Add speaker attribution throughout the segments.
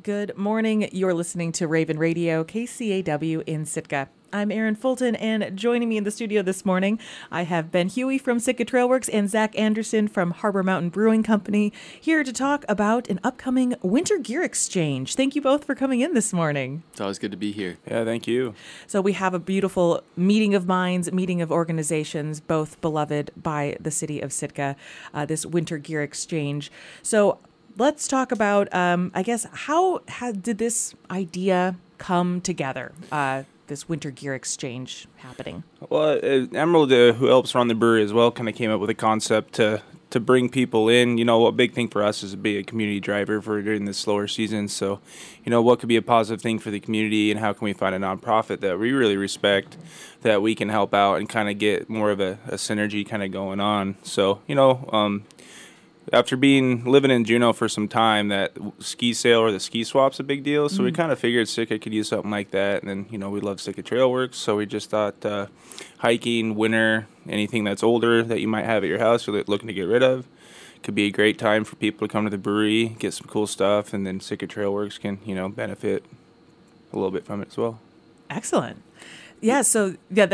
Speaker 1: Good morning. You're listening to Raven Radio, KCAW in Sitka. I'm Erin Fulton, and joining me in the studio this morning, I have Ben Huey from Sitka Trailworks and Zach Anderson from Harbor Mountain Brewing Company here to talk about an upcoming winter gear exchange. Thank you both for coming in this morning.
Speaker 2: It's always good to be here.
Speaker 3: Yeah, thank you.
Speaker 1: So we have a beautiful meeting of minds, meeting of organizations, both beloved by the city of Sitka, this winter gear exchange. So let's talk about, how did this idea come together? This winter gear exchange happening?
Speaker 3: Well, Emerald, who helps run the brewery as well, kind of came up with a concept to bring people in. You know, a big thing for us is to be a community driver for during the slower season. So, you know, what could be a positive thing for the community, and how can we find a nonprofit that we really respect that we can help out and kind of get more of a synergy kind of going on. So, you know, after living in Juneau for some time, that ski sale or the ski swap's a big deal. So we kind of figured Sitka could use something like that. And then, you know, we love Sitka Trailworks. So we just thought hiking, winter, anything that's older that you might have at your house you're looking to get rid of could be a great time for people to come to the brewery, get some cool stuff. And then Sitka Trailworks can, you know, benefit a little bit from it as well.
Speaker 1: Excellent. Yeah, so yeah,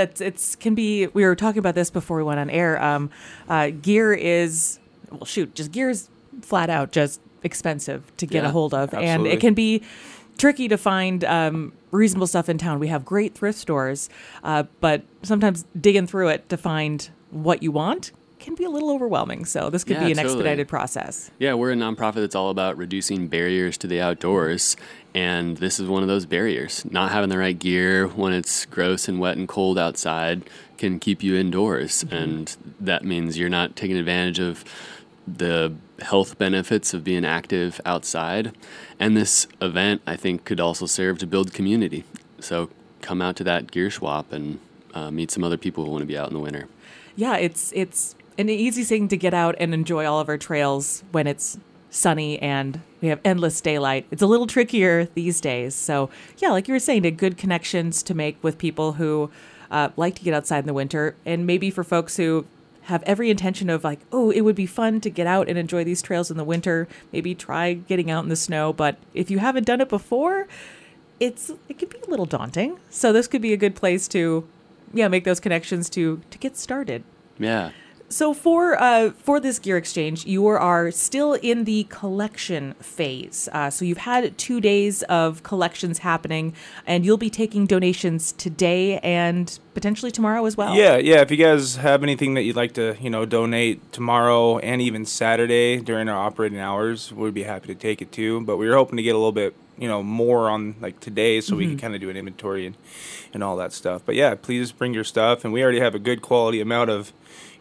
Speaker 1: we were talking about this before we went on air. Gear is... Well, just gear is flat out just expensive to get a hold of.
Speaker 3: Absolutely.
Speaker 1: And it can be tricky to find reasonable stuff in town. We have great thrift stores, but sometimes digging through it to find what you want can be a little overwhelming. So this could be an expedited process.
Speaker 2: Yeah, we're a nonprofit that's all about reducing barriers to the outdoors. And this is one of those barriers. Not having the right gear when it's gross and wet and cold outside can keep you indoors. Mm-hmm. And that means you're not taking advantage of the health benefits of being active outside. And this event, I think, could also serve to build community. So come out to that gear swap and meet some other people who want to be out in the winter.
Speaker 1: Yeah, it's an easy thing to get out and enjoy all of our trails when it's sunny and we have endless daylight. It's a little trickier these days. So yeah, like you were saying, good connections to make with people who like to get outside in the winter. And maybe for folks who have every intention of like, oh, it would be fun to get out and enjoy these trails in the winter, maybe try getting out in the snow. But if you haven't done it before, it could be a little daunting. So this could be a good place to, make those connections to get started.
Speaker 2: Yeah.
Speaker 1: So for this gear exchange, you are still in the collection phase. So you've had 2 days of collections happening, and you'll be taking donations today and potentially tomorrow as well.
Speaker 3: Yeah. If you guys have anything that you'd like to, donate tomorrow and even Saturday during our operating hours, we'd be happy to take it too. But we were hoping to get a little bit, more on like today, so we can kind of do an inventory and all that stuff. But yeah, please bring your stuff, and we already have a good quality amount of,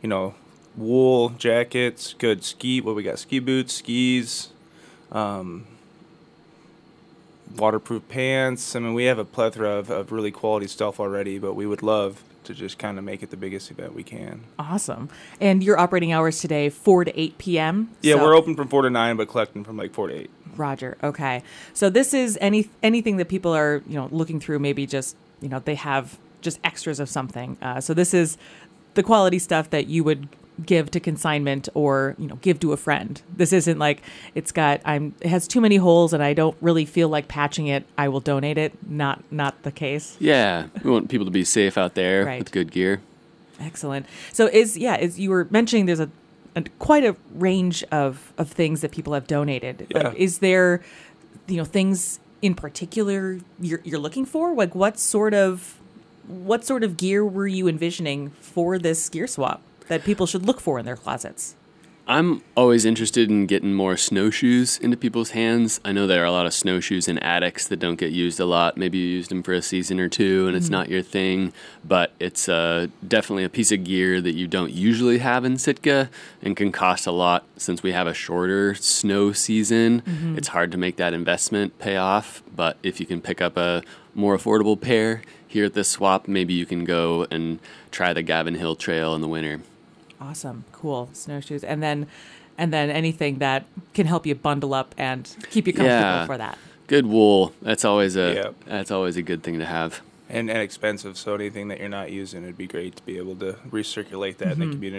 Speaker 3: wool jackets, good we got ski boots, skis, waterproof pants. I mean, we have a plethora of really quality stuff already, but we would love to just kind of make it the biggest event we can.
Speaker 1: Awesome. And your operating hours today, 4 to 8 p.m.?
Speaker 3: Yeah, we're open from 4 to 9, but collecting from like 4 to 8.
Speaker 1: Roger. Okay. So this is anything that people are, looking through, maybe just, they have just extras of something. So this is the quality stuff that you would give to consignment or, give to a friend. This isn't like it has too many holes and I don't really feel like patching it. I will donate it. Not the case.
Speaker 2: Yeah. We want people to be safe out there with good gear.
Speaker 1: Excellent. So as you were mentioning, there's quite a range of things that people have donated.
Speaker 3: Yeah.
Speaker 1: Is there, things in particular you're looking for? Like what sort of gear were you envisioning for this gear swap that people should look for in their closets?
Speaker 2: I'm always interested in getting more snowshoes into people's hands. I know there are a lot of snowshoes in attics that don't get used a lot. Maybe you used them for a season or two and it's not your thing, but it's definitely a piece of gear that you don't usually have in Sitka and can cost a lot since we have a shorter snow season. Mm-hmm. It's hard to make that investment pay off, but if you can pick up a more affordable pair here at this swap, maybe you can go and try the Gavin Hill Trail in the winter.
Speaker 1: Awesome. Cool. Snowshoes. And then anything that can help you bundle up and keep you comfortable for that.
Speaker 2: Good wool. That's always a good thing to have.
Speaker 3: And expensive, so anything that you're not using, it'd be great to be able to recirculate that in the community.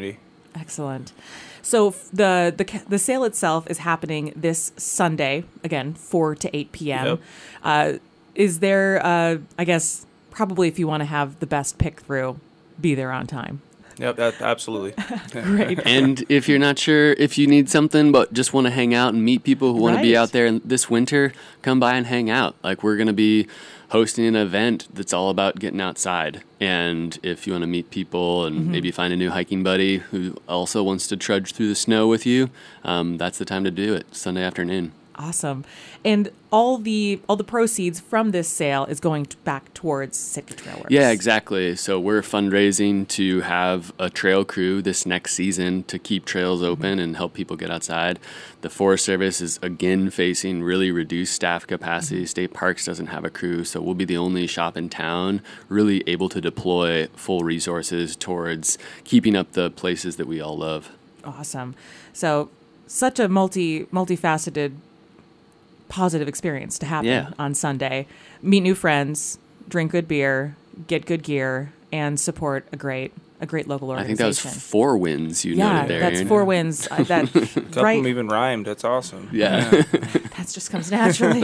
Speaker 1: Excellent. So the sale itself is happening this Sunday, again, 4 to 8 p.m.
Speaker 3: Yep.
Speaker 1: Is there, I guess, probably if you want to have the best pick through, be there on time.
Speaker 3: Yep, absolutely.
Speaker 1: Great.
Speaker 2: And if you're not sure if you need something but just want to hang out and meet people who want to be
Speaker 1: Right.
Speaker 2: out there this winter, come by and hang out. Like, we're going to be hosting an event that's all about getting outside. And if you want to meet people and maybe find a new hiking buddy who also wants to trudge through the snow with you, that's the time to do it, Sunday afternoon.
Speaker 1: Awesome. And all the proceeds from this sale is going back towards Sitka Trail Works.
Speaker 2: Yeah, exactly. So we're fundraising to have a trail crew this next season to keep trails open and help people get outside. The Forest Service is again facing really reduced staff capacity. State Parks doesn't have a crew, so we'll be the only shop in town really able to deploy full resources towards keeping up the places that we all love.
Speaker 1: Awesome. So such a multifaceted positive experience to happen on Sunday. Meet new friends, drink good beer, get good gear, and support a great local organization.
Speaker 2: I think that was 4 wins you noted there.
Speaker 1: That's
Speaker 2: Aaron.
Speaker 1: 4 wins. That
Speaker 3: A couple
Speaker 1: right.
Speaker 3: of them even rhymed. That's awesome.
Speaker 2: Yeah.
Speaker 1: That just comes naturally.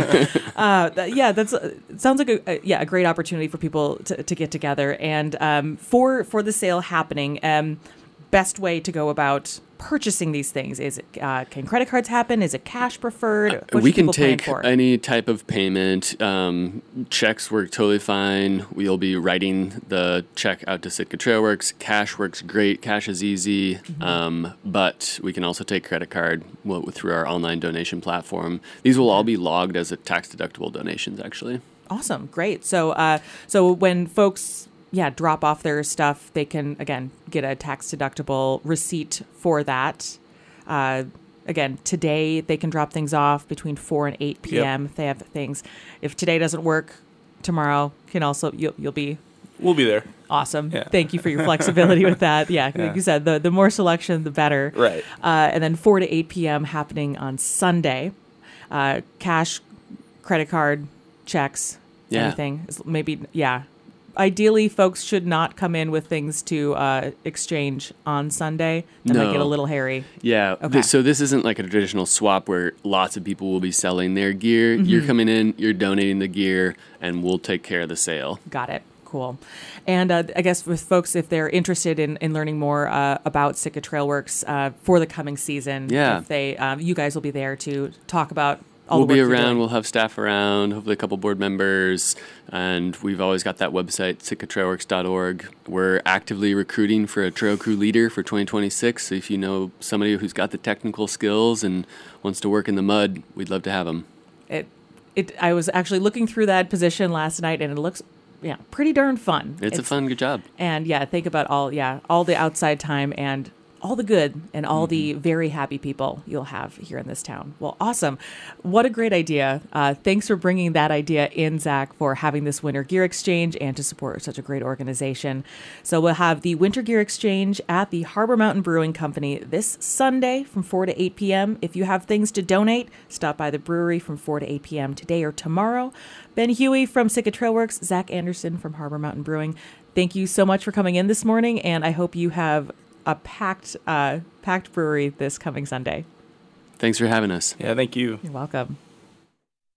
Speaker 1: It sounds like a great opportunity for people to get together. And for the sale happening, best way to go about purchasing these things? Is it can credit cards happen? Is it cash preferred? What
Speaker 2: We
Speaker 1: should
Speaker 2: can
Speaker 1: people plan
Speaker 2: take
Speaker 1: for?
Speaker 2: any type of payment. Checks work totally fine. We'll be writing the check out to Sitka Trailworks. Cash works great. Cash is easy. But we can also take credit card through our online donation platform. These will all be logged as a tax-deductible donations, actually.
Speaker 1: Awesome, great. So when folks drop off their stuff, they can again get a tax deductible receipt for that. Again, today they can drop things off between 4 and 8 p.m. if they have things. If today doesn't work, tomorrow can also you'll be
Speaker 3: We'll be there.
Speaker 1: awesome.
Speaker 3: Yeah.
Speaker 1: Thank you for your flexibility with that. Yeah, like you said, the more selection, the better.
Speaker 3: Right.
Speaker 1: And then 4 to 8 p.m. happening on Sunday. Cash, credit card, checks, anything. Maybe, Ideally, folks should not come in with things to exchange on Sunday. That might get a little hairy.
Speaker 2: Yeah.
Speaker 1: Okay.
Speaker 2: So this isn't like a traditional swap where lots of people will be selling their gear. You're coming in, you're donating the gear, and we'll take care of the sale.
Speaker 1: Got it. Cool. And I guess with folks, if they're interested in learning more about Sitka Trailworks for the coming season, if they, you guys will be there to talk about all
Speaker 2: We'll
Speaker 1: the work
Speaker 2: be
Speaker 1: you're
Speaker 2: around.
Speaker 1: doing.
Speaker 2: We'll have staff around, hopefully a couple board members, and we've always got that website, sitkatrailworks.org. We're actively recruiting for a trail crew leader for 2026, so if you know somebody who's got the technical skills and wants to work in the mud, we'd love to have them.
Speaker 1: I was actually looking through that position last night, and it looks pretty darn fun.
Speaker 2: It's a fun, good job.
Speaker 1: And think about all the outside time and all the good and all the very happy people you'll have here in this town. Well, awesome. What a great idea. Thanks for bringing that idea in, Zach, for having this winter gear exchange and to support such a great organization. So we'll have the winter gear exchange at the Harbor Mountain Brewing Company this Sunday from 4 to 8 p.m. If you have things to donate, stop by the brewery from 4 to 8 p.m. today or tomorrow. Ben Huey from Sitka Trailworks, Zach Anderson from Harbor Mountain Brewing. Thank you so much for coming in this morning, and I hope you have a packed brewery this coming Sunday.
Speaker 2: Thanks for having us.
Speaker 3: Yeah, thank you.
Speaker 1: You're welcome.